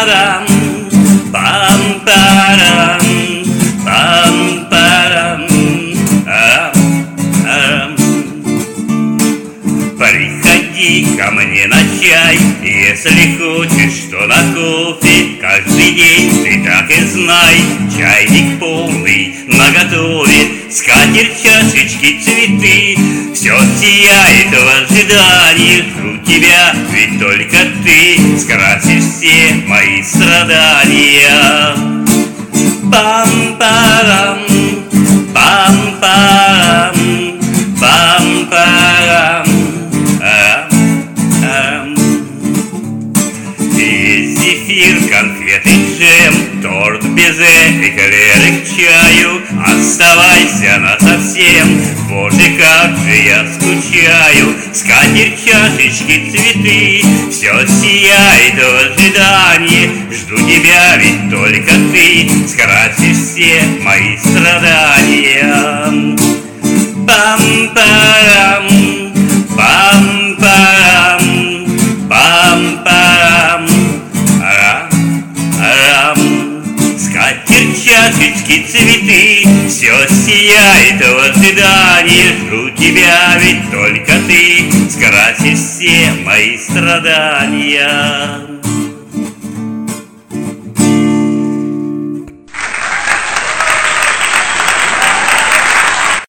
Пам-парам, пам-парам, пам-парам, арам. Приходи ко мне на чай, если хочешь, что на кофе. Каждый день ты так и знай, чайник полный наготове, скатерть, чашечки, цветы. Все сияет в ожидании, жду тебя, ведь только ты скрасишь все мои страдания. Пам-парам, пам-парам, пам-парам. Есть зефир, конфеты, джем, торт, безе, эклеры к чаю. Оставайся насовсем, боже, как же я скучаю. Скатерть, чашечки, цветы, все сияет в ожидании. Жду тебя, ведь только ты скрасишь все мои страдания. Пам-парам, пам-парам, пам-парам, арам. Скатерть, чашечки, цветы, все сияет в ожидании. Жду тебя, ведь только ты скрасишь все мои страдания.